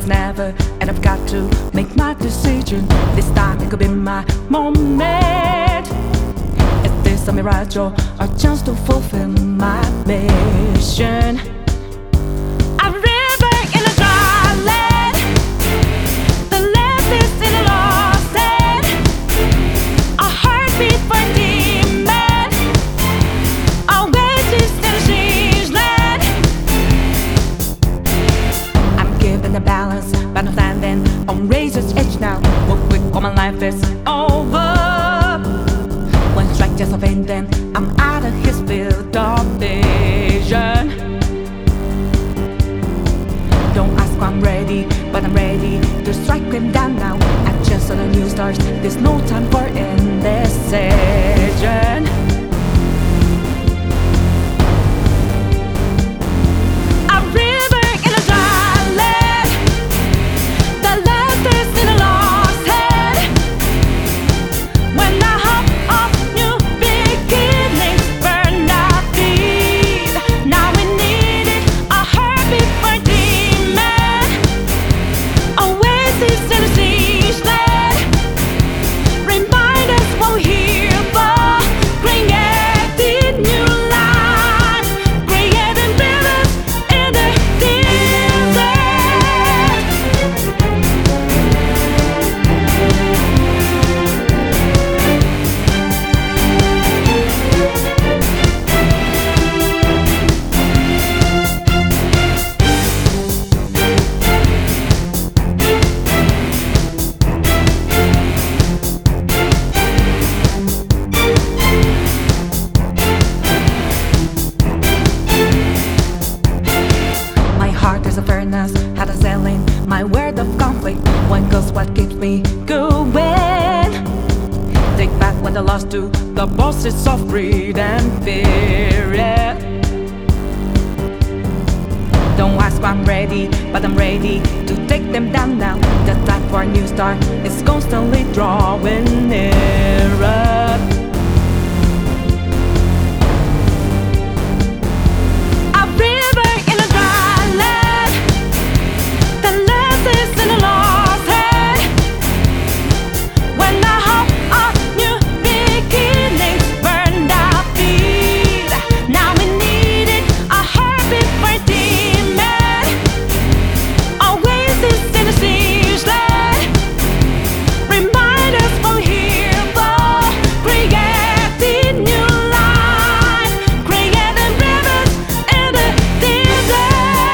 never, and I've got to make my decision. This time it could be my moment. Is this a mirage or a chance to fulfill my mission? A river in a dry land, the left is in a lost end, a heartbeat for a demon, a oasis in a strange land. I'm given the balance, but I'm standing on razor's edge now. What quick, all my life is over. One strike just a pain, then I'm out of his field of vision. Don't ask why I'm ready, but I'm ready to strike him down now. I just saw the new stars, there's no time for indecision. A river in a dry land, the left is in a lost head. When I hop off new beginnings, burn our feet. Now we need it, a heartbeat for a demon, oasis in a strange land. Remind us what we're here for, creating new life, creating rivers in the desert. My heart is a furnace, had a sailing, my word of conflict. One goes what keeps me going. Take back what I lost to the bosses of greed and fear. Yeah. Don't ask why I'm ready, but I'm ready to take them down now. The time for a new start is constantly drawing nearer. A river in a dry land, the left is in a lost head. When I hop off new beginnings, burned our feet. Now we need it, a heartbeat for a demon, oasis in a strange land. Remind us what we're here for, creating new life, creating rivers in the desert.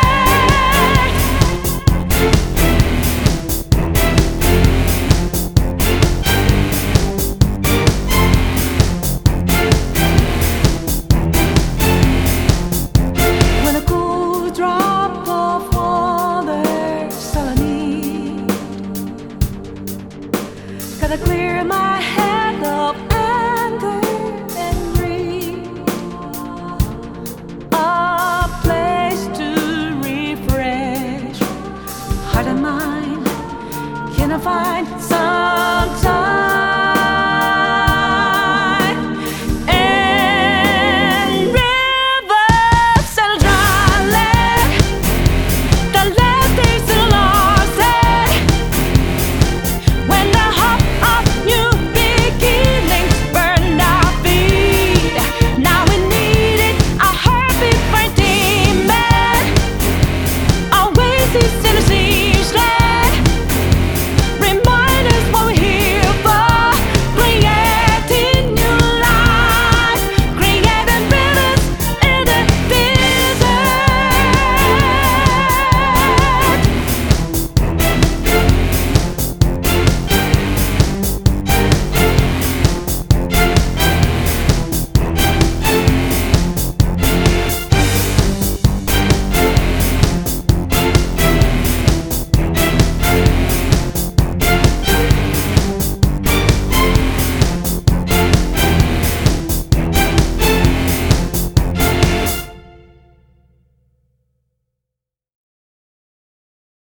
When a cool drop of water's all I need, gotta clear my head of anger and greed. A place to refresh heart and mind. Can I find some